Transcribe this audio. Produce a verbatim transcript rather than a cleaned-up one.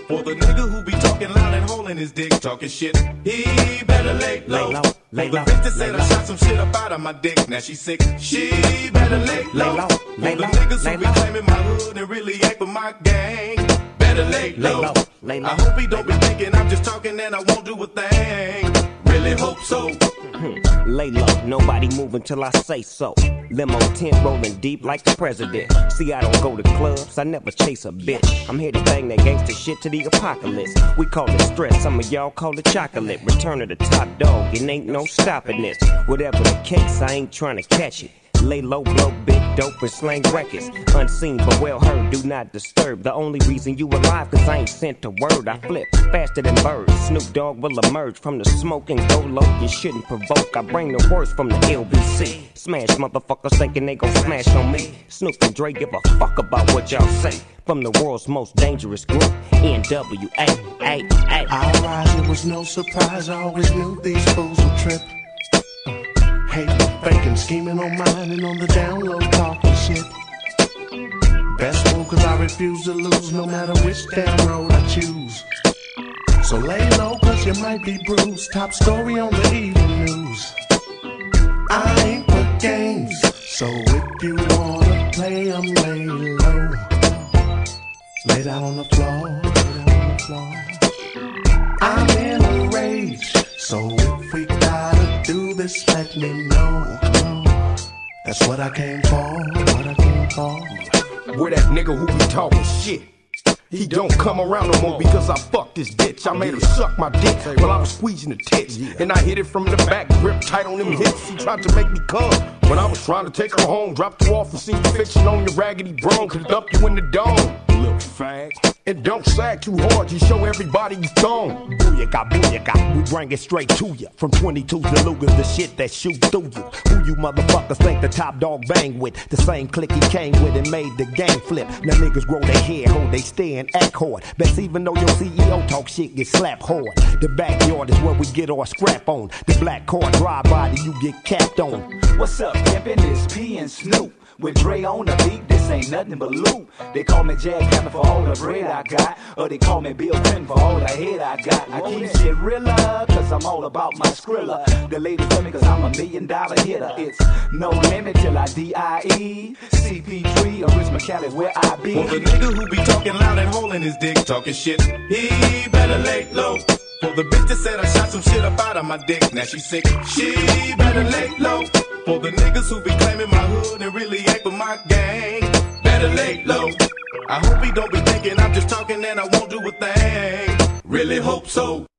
For the nigga who be talking loud and holding his dick, talking shit, he better lay low. Lay low, lay For the low, bitch that said lay I low. shot some shit up out of my dick, now she sick, she better lay low. Lay low, lay For the low, niggas lay who be low. claiming my hood and really ain't for my gang, better lay low. low, lay low. I hope he don't be thinking I'm just talking and I won't do a thing. Really hope so. Lay low, nobody move until I say so. Limo tent rolling deep like the president. See, I don't go to clubs, I never chase a bitch. I'm here to bang that gangsta shit to the apocalypse. We call it stress, some of y'all call it chocolate. Return of the top dog, it ain't no stopping this. Whatever the case, I ain't trying to catch it. Lay low, blow big dope and slang records. Unseen but well heard, do not disturb. The only reason you alive, cause I ain't sent a word. I flip faster than birds. Snoop Dogg will emerge from the smoke and go low. You shouldn't provoke, I bring the worst from the L B C. Smash motherfuckers thinking they gon' smash on me. Snoop and Dre give a fuck about what y'all say. From the world's most dangerous group, N W A, A, A. I rise, it was no surprise, I always knew these fools would trip. Hating, faking, scheming on mine and on the down low talking shit. Best move cause I refuse to lose no matter which damn road I choose. So lay low cause you might be bruised. Top story on the evening news. I ain't for games, so if you wanna play, I'm lay low. Lay down on the floor, lay down on the floor. I'm in a rage, so if we gotta do this, let me know. That's what I came for, what I came for. Where that nigga who be talking shit, he don't come around no more because I fucked this bitch. I made her suck my dick while I was squeezing the tits, and I hit it from the back, grip tight on them hips. He tried to make me come when I was trying to take her home. Dropped you off and seen you fiction on your raggedy bro. Could dump you in the dome, little fag. And don't sag too hard, you show everybody you thong. Booyaka, booyaka, we bring it straight to ya. From twenty-twos to Lugers, the shit that shoot through you. Who you motherfuckers think the top dog bang with? The same clique he came with and made the game flip. Now niggas grow their hair, hold they stand, act hard. Best even though your C E O talk shit, get slapped hard. The backyard is where we get our scrap on. The black car drive by that you get capped on. What's up, pimpin'? It's P and Snoop. With Dre on the beat, this ain't nothing but loot. They call me Jack Hammer for all the bread I got, or they call me Bill Clinton for all the head I got. I keep shit realer, cause I'm all about my skrilla. The ladies love me cause I'm a million dollar hitter. It's no limit till I D I E. C P three or Rich McCallie where I be. For the nigga who be talking loud and holding his dick, talking shit, he better lay low. For the bitch that said I shot some shit up out of my dick, now she sick, she better lay low. For the niggas who be claiming my hood and really ain't for my gang, better lay low. I hope he don't be thinking I'm just talking and I won't do a thing. Really hope so.